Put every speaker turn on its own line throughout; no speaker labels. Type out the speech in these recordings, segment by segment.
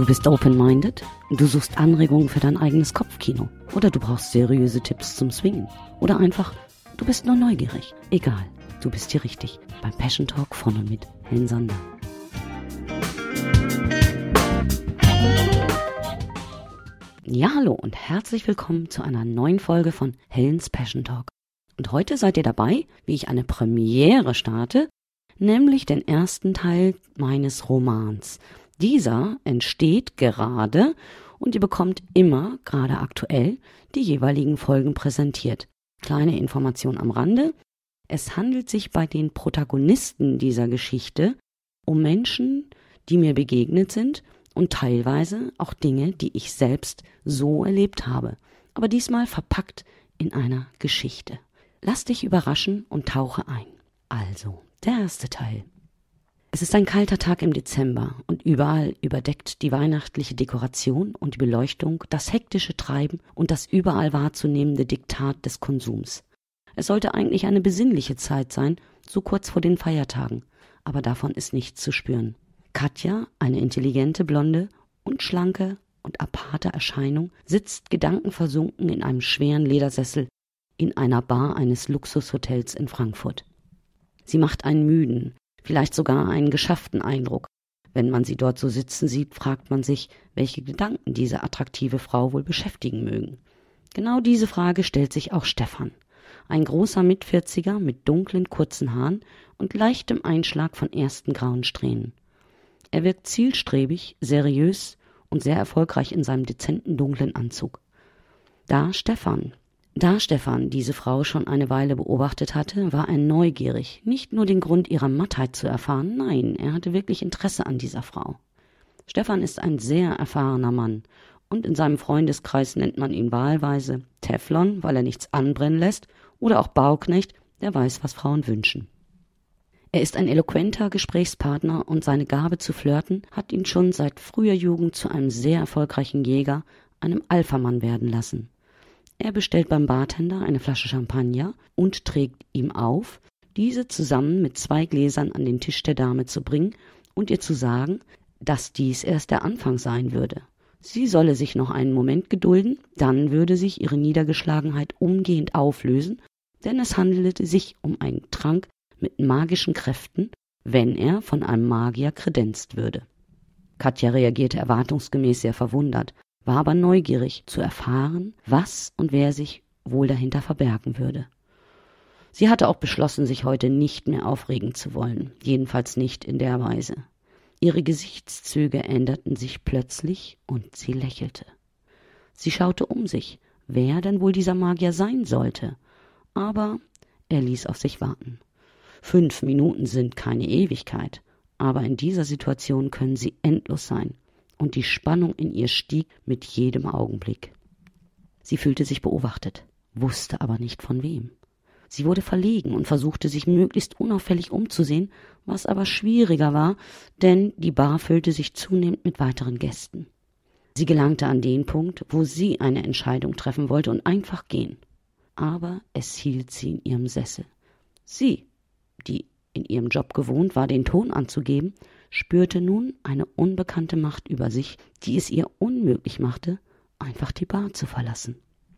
Du bist open-minded, du suchst Anregungen für dein eigenes Kopfkino oder du brauchst seriöse Tipps zum Swingen oder einfach, du bist nur neugierig. Egal, du bist hier richtig beim Passion Talk von und mit Helen Sander. Ja, hallo und herzlich willkommen zu einer neuen Folge von Helens Passion Talk. Und heute seid ihr dabei, wie ich eine Premiere starte, nämlich den ersten Teil meines Romans. Dieser entsteht gerade und ihr bekommt immer, gerade aktuell, die jeweiligen Folgen präsentiert. Kleine Information am Rande. Es handelt sich bei den Protagonisten dieser Geschichte um Menschen, die mir begegnet sind und teilweise auch Dinge, die ich selbst so erlebt habe. Aber diesmal verpackt in einer Geschichte. Lass dich überraschen und tauche ein. Also, der erste Teil. Es ist ein kalter Tag im Dezember und überall überdeckt die weihnachtliche Dekoration und die Beleuchtung das hektische Treiben und das überall wahrzunehmende Diktat des Konsums. Es sollte eigentlich eine besinnliche Zeit sein, so kurz vor den Feiertagen, aber davon ist nichts zu spüren. Katja, eine intelligente, blonde und schlanke und aparte Erscheinung, sitzt gedankenversunken in einem schweren Ledersessel in einer Bar eines Luxushotels in Frankfurt. Sie macht einen müden, vielleicht sogar einen geschafften Eindruck. Wenn man sie dort so sitzen sieht, fragt man sich, welche Gedanken diese attraktive Frau wohl beschäftigen mögen. Genau diese Frage stellt sich auch Stefan. Ein großer Mitvierziger mit dunklen, kurzen Haaren und leichtem Einschlag von ersten grauen Strähnen. Er wirkt zielstrebig, seriös und sehr erfolgreich in seinem dezenten, dunklen Anzug. Da Stefan diese Frau schon eine Weile beobachtet hatte, war er neugierig, nicht nur den Grund ihrer Mattheit zu erfahren, nein, er hatte wirklich Interesse an dieser Frau. Stefan ist ein sehr erfahrener Mann und in seinem Freundeskreis nennt man ihn wahlweise Teflon, weil er nichts anbrennen lässt, oder auch Bauknecht, der weiß, was Frauen wünschen. Er ist ein eloquenter Gesprächspartner und seine Gabe zu flirten hat ihn schon seit früher Jugend zu einem sehr erfolgreichen Jäger, einem Alphamann werden lassen. Er bestellt beim Bartender eine Flasche Champagner und trägt ihm auf, diese zusammen mit 2 Gläsern an den Tisch der Dame zu bringen und ihr zu sagen, dass dies erst der Anfang sein würde. Sie solle sich noch einen Moment gedulden, dann würde sich ihre Niedergeschlagenheit umgehend auflösen, denn es handelte sich um einen Trank mit magischen Kräften, wenn er von einem Magier kredenzt würde. Katja reagierte erwartungsgemäß sehr verwundert, war aber neugierig zu erfahren, was und wer sich wohl dahinter verbergen würde. Sie hatte auch beschlossen, sich heute nicht mehr aufregen zu wollen, jedenfalls nicht in der Weise. Ihre Gesichtszüge änderten sich plötzlich und sie lächelte. Sie schaute um sich, wer denn wohl dieser Magier sein sollte, aber er ließ auf sich warten. 5 Minuten sind keine Ewigkeit, aber in dieser Situation können sie endlos sein. Und die Spannung in ihr stieg mit jedem Augenblick. Sie fühlte sich beobachtet, wusste aber nicht von wem. Sie wurde verlegen und versuchte sich möglichst unauffällig umzusehen, was aber schwieriger war, denn die Bar füllte sich zunehmend mit weiteren Gästen. Sie gelangte an den Punkt, wo sie eine Entscheidung treffen wollte und einfach gehen. Aber es hielt sie in ihrem Sessel. Sie, die in ihrem Job gewohnt war, den Ton anzugeben, spürte nun eine unbekannte Macht über sich, die es ihr unmöglich machte, einfach die Bar zu verlassen.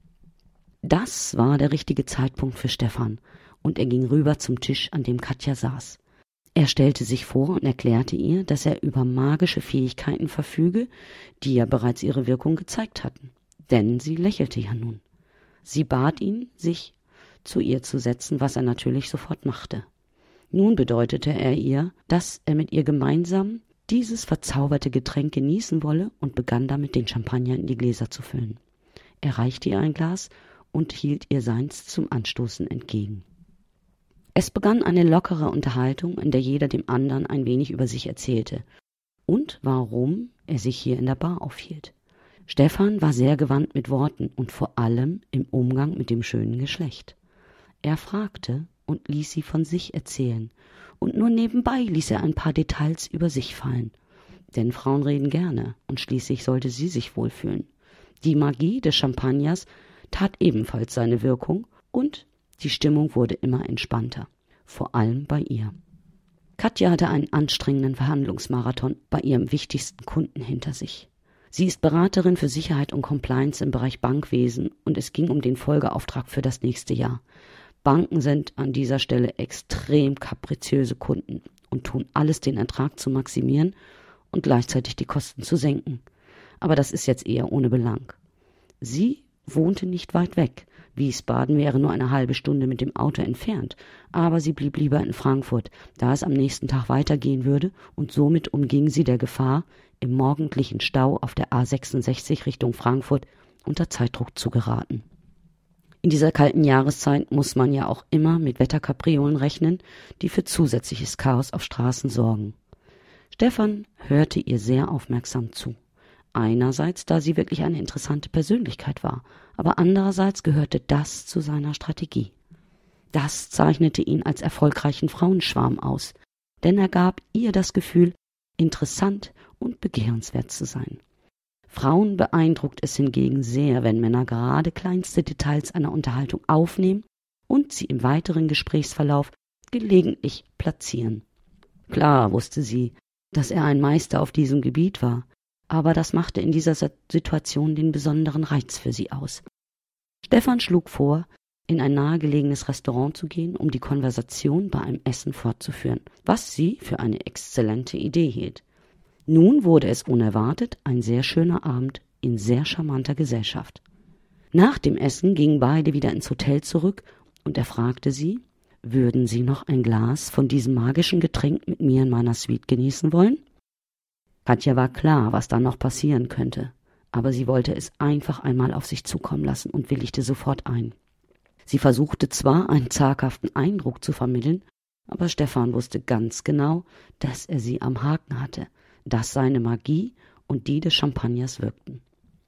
Das war der richtige Zeitpunkt für Stefan, und er ging rüber zum Tisch, an dem Katja saß. Er stellte sich vor und erklärte ihr, dass er über magische Fähigkeiten verfüge, die ja bereits ihre Wirkung gezeigt hatten. Denn sie lächelte ja nun. Sie bat ihn, sich zu ihr zu setzen, was er natürlich sofort machte. Nun bedeutete er ihr, dass er mit ihr gemeinsam dieses verzauberte Getränk genießen wolle und begann damit, den Champagner in die Gläser zu füllen. Er reichte ihr ein Glas und hielt ihr seins zum Anstoßen entgegen. Es begann eine lockere Unterhaltung, in der jeder dem anderen ein wenig über sich erzählte und warum er sich hier in der Bar aufhielt. Stefan war sehr gewandt mit Worten und vor allem im Umgang mit dem schönen Geschlecht. Er fragte und ließ sie von sich erzählen, und nur nebenbei ließ er ein paar Details über sich fallen. Denn Frauen reden gerne, und schließlich sollte sie sich wohlfühlen. Die Magie des Champagners tat ebenfalls seine Wirkung, und die Stimmung wurde immer entspannter, vor allem bei ihr. Katja hatte einen anstrengenden Verhandlungsmarathon bei ihrem wichtigsten Kunden hinter sich. Sie ist Beraterin für Sicherheit und Compliance im Bereich Bankwesen und es ging um den Folgeauftrag für das nächste Jahr. Banken sind an dieser Stelle extrem kapriziöse Kunden und tun alles, den Ertrag zu maximieren und gleichzeitig die Kosten zu senken. Aber das ist jetzt eher ohne Belang. Sie wohnte nicht weit weg. Wiesbaden wäre nur eine halbe Stunde mit dem Auto entfernt, aber sie blieb lieber in Frankfurt, da es am nächsten Tag weitergehen würde und somit umging sie der Gefahr, im morgendlichen Stau auf der A66 Richtung Frankfurt unter Zeitdruck zu geraten. In dieser kalten Jahreszeit muss man ja auch immer mit Wetterkapriolen rechnen, die für zusätzliches Chaos auf Straßen sorgen. Stefan hörte ihr sehr aufmerksam zu. Einerseits, da sie wirklich eine interessante Persönlichkeit war, aber andererseits gehörte das zu seiner Strategie. Das zeichnete ihn als erfolgreichen Frauenschwarm aus, denn er gab ihr das Gefühl, interessant und begehrenswert zu sein. Frauen beeindruckt es hingegen sehr, wenn Männer gerade kleinste Details einer Unterhaltung aufnehmen und sie im weiteren Gesprächsverlauf gelegentlich platzieren. Klar wusste sie, dass er ein Meister auf diesem Gebiet war, aber das machte in dieser Situation den besonderen Reiz für sie aus. Stefan schlug vor, in ein nahegelegenes Restaurant zu gehen, um die Konversation bei einem Essen fortzuführen, was sie für eine exzellente Idee hielt. Nun wurde es unerwartet ein sehr schöner Abend in sehr charmanter Gesellschaft. Nach dem Essen gingen beide wieder ins Hotel zurück und er fragte sie, würden sie noch ein Glas von diesem magischen Getränk mit mir in meiner Suite genießen wollen? Katja war klar, was dann noch passieren könnte, aber sie wollte es einfach einmal auf sich zukommen lassen und willigte sofort ein. Sie versuchte zwar, einen zaghaften Eindruck zu vermitteln, aber Stefan wusste ganz genau, dass er sie am Haken hatte, dass seine Magie und die des Champagners wirkten.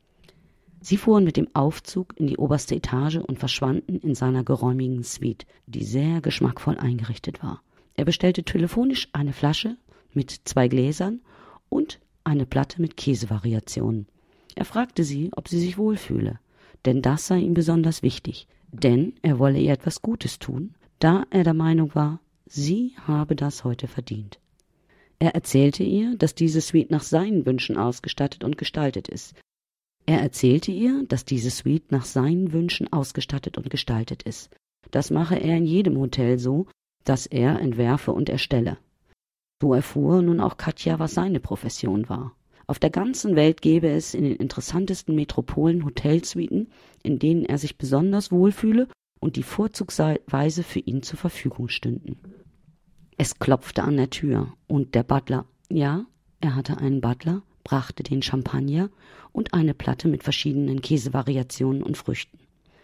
Sie fuhren mit dem Aufzug in die oberste Etage und verschwanden in seiner geräumigen Suite, die sehr geschmackvoll eingerichtet war. Er bestellte telefonisch eine Flasche mit 2 Gläsern und eine Platte mit Käsevariationen. Er fragte sie, ob sie sich wohlfühle, denn das sei ihm besonders wichtig, denn er wolle ihr etwas Gutes tun, da er der Meinung war, sie habe das heute verdient. Er erzählte ihr, dass diese Suite nach seinen Wünschen ausgestattet und gestaltet ist. Das mache er in jedem Hotel so, dass er entwerfe und erstelle. So erfuhr nun auch Katja, was seine Profession war. Auf der ganzen Welt gäbe es in den interessantesten Metropolen Hotelsuiten, in denen er sich besonders wohlfühle und die vorzugsweise für ihn zur Verfügung stünden. Es klopfte an der Tür und der Butler, ja, er hatte einen Butler, brachte den Champagner und eine Platte mit verschiedenen Käsevariationen und Früchten.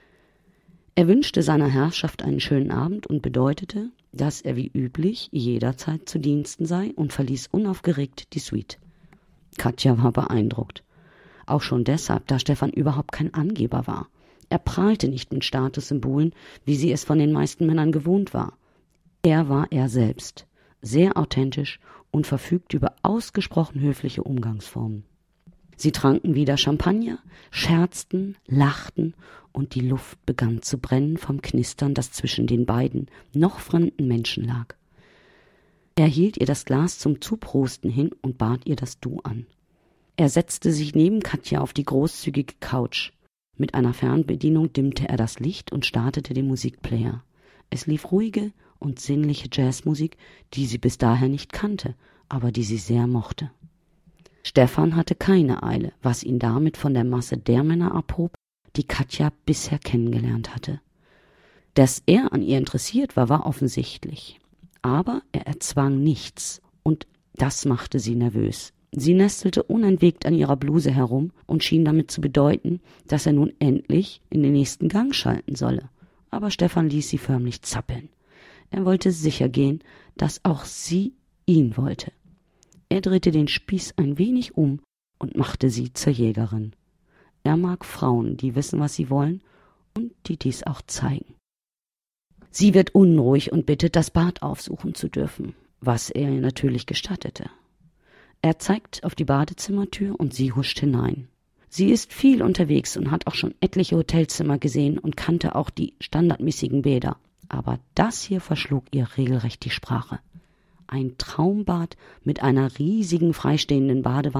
Er wünschte seiner Herrschaft einen schönen Abend und bedeutete, dass er wie üblich jederzeit zu Diensten sei und verließ unaufgeregt die Suite. Katja war beeindruckt. Auch schon deshalb, da Stefan überhaupt kein Angeber war. Er prahlte nicht mit Statussymbolen, wie sie es von den meisten Männern gewohnt war. Er war er selbst, sehr authentisch und verfügte über ausgesprochen höfliche Umgangsformen. Sie tranken wieder Champagner, scherzten, lachten und die Luft begann zu brennen vom Knistern, das zwischen den beiden noch fremden Menschen lag. Er hielt ihr das Glas zum Zuprosten hin und bat ihr das Du an. Er setzte sich neben Katja auf die großzügige Couch. Mit einer Fernbedienung dimmte er das Licht und startete den Musikplayer. Es lief ruhige und sinnliche Jazzmusik, die sie bis daher nicht kannte, aber die sie sehr mochte. Stefan hatte keine Eile, was ihn damit von der Masse der Männer abhob, die Katja bisher kennengelernt hatte. Dass er an ihr interessiert war, war offensichtlich. Aber er erzwang nichts und das machte sie nervös. Sie nestelte unentwegt an ihrer Bluse herum und schien damit zu bedeuten, dass er nun endlich in den nächsten Gang schalten solle. Aber Stefan ließ sie förmlich zappeln. Er wollte sicher gehen, dass auch sie ihn wollte. Er drehte den Spieß ein wenig um und machte sie zur Jägerin. Er mag Frauen, die wissen, was sie wollen und die dies auch zeigen. Sie wird unruhig und bittet, das Bad aufsuchen zu dürfen, was er ihr natürlich gestattete. Er zeigt auf die Badezimmertür und sie huscht hinein. Sie ist viel unterwegs und hat auch schon etliche Hotelzimmer gesehen und kannte auch die standardmäßigen Bäder. Aber das hier verschlug ihr regelrecht die Sprache. Ein Traumbad mit einer riesigen freistehenden Badewanne,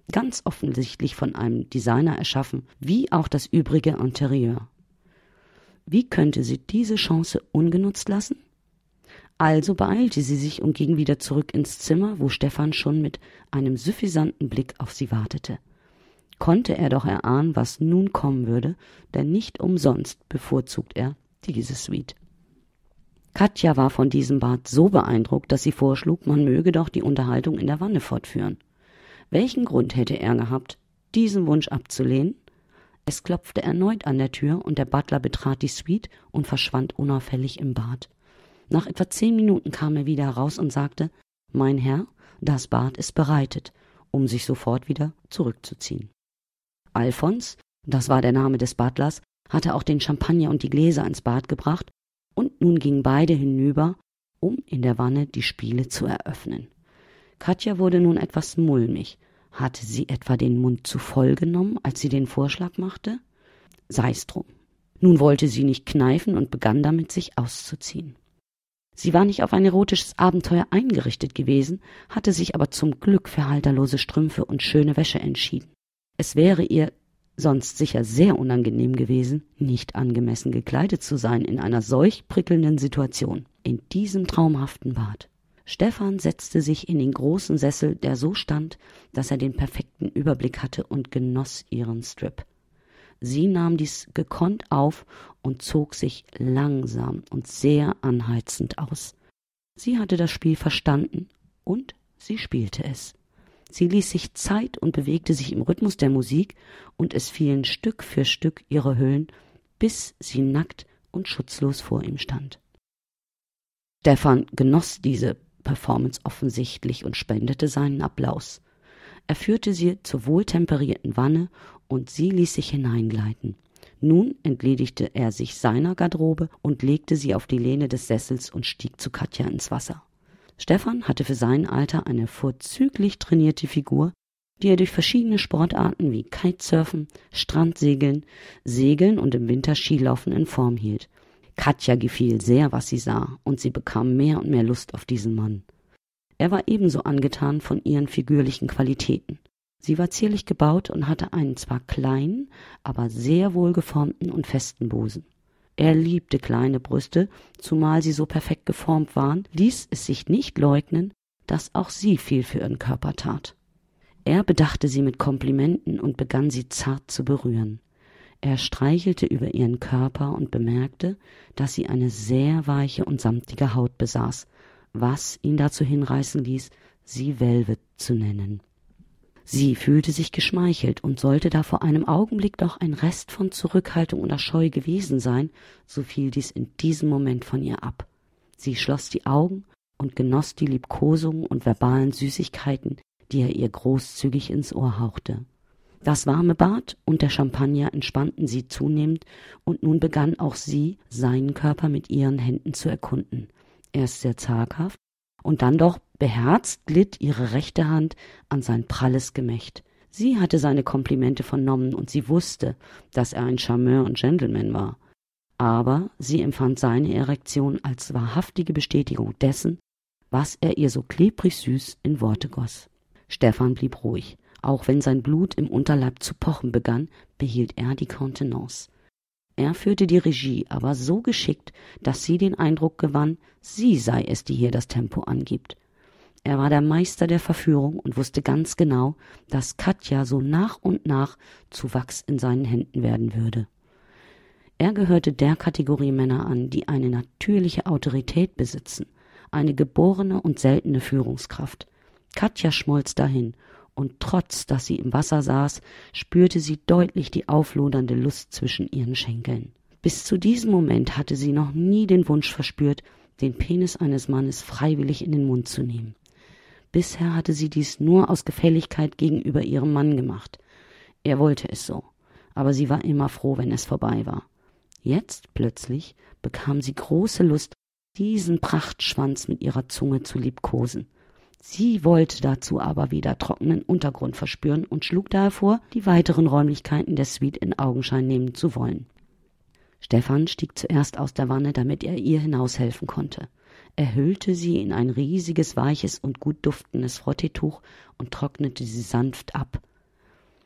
ganz offensichtlich von einem Designer erschaffen, wie auch das übrige Interieur. Wie könnte sie diese Chance ungenutzt lassen? Also beeilte sie sich und ging wieder zurück ins Zimmer, wo Stefan schon mit einem suffisanten Blick auf sie wartete. Konnte er doch erahnen, was nun kommen würde, denn nicht umsonst bevorzugt er diese Suite. Katja war von diesem Bad so beeindruckt, dass sie vorschlug, man möge doch die Unterhaltung in der Wanne fortführen. Welchen Grund hätte er gehabt, diesen Wunsch abzulehnen? Es klopfte erneut an der Tür und der Butler betrat die Suite und verschwand unauffällig im Bad. Nach etwa 10 Minuten kam er wieder heraus und sagte, »Mein Herr, das Bad ist bereitet«, um sich sofort wieder zurückzuziehen. Alfons, das war der Name des Butlers, hatte auch den Champagner und die Gläser ins Bad gebracht, und nun gingen beide hinüber, um in der Wanne die Spiele zu eröffnen. Katja wurde nun etwas mulmig. Hatte sie etwa den Mund zu voll genommen, als sie den Vorschlag machte? Sei's drum. Nun wollte sie nicht kneifen und begann damit, sich auszuziehen. Sie war nicht auf ein erotisches Abenteuer eingerichtet gewesen, hatte sich aber zum Glück für halterlose Strümpfe und schöne Wäsche entschieden. Es wäre ihr sonst sicher sehr unangenehm gewesen, nicht angemessen gekleidet zu sein in einer solch prickelnden Situation, in diesem traumhaften Bad. Stefan setzte sich in den großen Sessel, der so stand, dass er den perfekten Überblick hatte, und genoss ihren Strip. Sie nahm dies gekonnt auf und zog sich langsam und sehr anheizend aus. Sie hatte das Spiel verstanden und sie spielte es. Sie ließ sich Zeit und bewegte sich im Rhythmus der Musik, und es fielen Stück für Stück ihre Hüllen, bis sie nackt und schutzlos vor ihm stand. Stefan genoss diese Performance offensichtlich und spendete seinen Applaus. Er führte sie zur wohltemperierten Wanne und sie ließ sich hineingleiten. Nun entledigte er sich seiner Garderobe und legte sie auf die Lehne des Sessels und stieg zu Katja ins Wasser. Stefan hatte für sein Alter eine vorzüglich trainierte Figur, die er durch verschiedene Sportarten wie Kitesurfen, Strandsegeln, Segeln und im Winter Skilaufen in Form hielt. Katja gefiel sehr, was sie sah, und sie bekam mehr und mehr Lust auf diesen Mann. Er war ebenso angetan von ihren figürlichen Qualitäten. Sie war zierlich gebaut und hatte einen zwar kleinen, aber sehr wohlgeformten und festen Busen. Er liebte kleine Brüste, zumal sie so perfekt geformt waren, ließ es sich nicht leugnen, dass auch sie viel für ihren Körper tat. Er bedachte sie mit Komplimenten und begann sie zart zu berühren. Er streichelte über ihren Körper und bemerkte, dass sie eine sehr weiche und samtige Haut besaß, was ihn dazu hinreißen ließ, sie Velvet zu nennen. Sie fühlte sich geschmeichelt, und sollte da vor einem Augenblick doch ein Rest von Zurückhaltung oder Scheu gewesen sein, so fiel dies in diesem Moment von ihr ab. Sie schloss die Augen und genoss die Liebkosungen und verbalen Süßigkeiten, die er ihr großzügig ins Ohr hauchte. Das warme Bad und der Champagner entspannten sie zunehmend, und nun begann auch sie, seinen Körper mit ihren Händen zu erkunden. Erst sehr zaghaft, und dann doch beherzt glitt ihre rechte Hand an sein pralles Gemächt. Sie hatte seine Komplimente vernommen, und sie wusste, dass er ein Charmeur und Gentleman war. Aber sie empfand seine Erektion als wahrhaftige Bestätigung dessen, was er ihr so klebrig süß in Worte goss. Stefan blieb ruhig. Auch wenn sein Blut im Unterleib zu pochen begann, behielt er die Kontenance. Er führte die Regie, aber so geschickt, dass sie den Eindruck gewann, sie sei es, die hier das Tempo angibt. Er war der Meister der Verführung und wusste ganz genau, dass Katja so nach und nach zu Wachs in seinen Händen werden würde. Er gehörte der Kategorie Männer an, die eine natürliche Autorität besitzen, eine geborene und seltene Führungskraft. Katja schmolz dahin, und trotz, dass sie im Wasser saß, spürte sie deutlich die auflodernde Lust zwischen ihren Schenkeln. Bis zu diesem Moment hatte sie noch nie den Wunsch verspürt, den Penis eines Mannes freiwillig in den Mund zu nehmen. Bisher hatte sie dies nur aus Gefälligkeit gegenüber ihrem Mann gemacht. Er wollte es so, aber sie war immer froh, wenn es vorbei war. Jetzt plötzlich bekam sie große Lust, diesen Prachtschwanz mit ihrer Zunge zu liebkosen. Sie wollte dazu aber wieder trockenen Untergrund verspüren und schlug daher vor, die weiteren Räumlichkeiten der Suite in Augenschein nehmen zu wollen. Stefan stieg zuerst aus der Wanne, damit er ihr hinaushelfen konnte. Er hüllte sie in ein riesiges, weiches und gut duftendes Frotteetuch und trocknete sie sanft ab.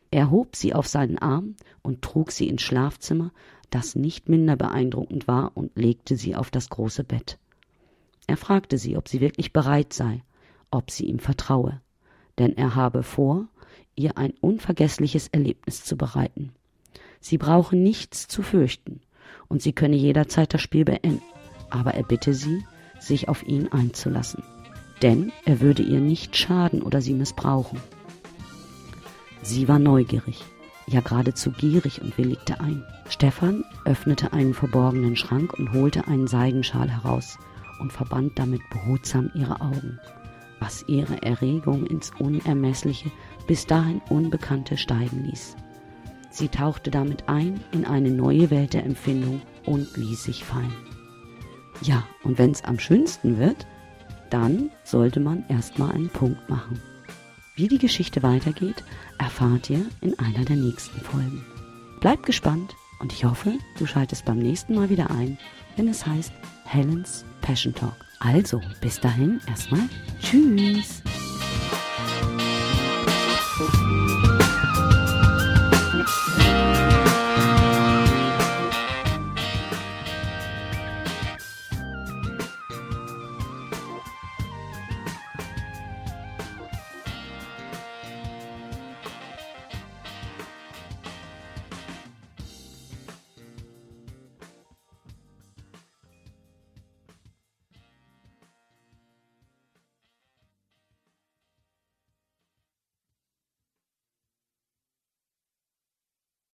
Er hob sie auf seinen Arm und trug sie ins Schlafzimmer, das nicht minder beeindruckend war, und legte sie auf das große Bett. Er fragte sie, ob sie wirklich bereit sei, ob sie ihm vertraue, denn er habe vor, ihr ein unvergessliches Erlebnis zu bereiten. Sie brauche nichts zu fürchten und sie könne jederzeit das Spiel beenden, aber er bitte sie, sich auf ihn einzulassen, denn er würde ihr nicht schaden oder sie missbrauchen. Sie war neugierig, ja geradezu gierig und willigte ein. Stefan öffnete einen verborgenen Schrank und holte einen Seidenschal heraus und verband damit behutsam ihre Augen, was ihre Erregung ins Unermessliche, bis dahin Unbekannte steigen ließ. Sie tauchte damit ein in eine neue Welt der Empfindung und ließ sich fallen. Ja, und wenn's am schönsten wird, dann sollte man erstmal einen Punkt machen. Wie die Geschichte weitergeht, erfahrt ihr in einer der nächsten Folgen. Bleibt gespannt und ich hoffe, du schaltest beim nächsten Mal wieder ein, wenn es heißt Helens Passion Talk. Also, bis dahin erstmal tschüss!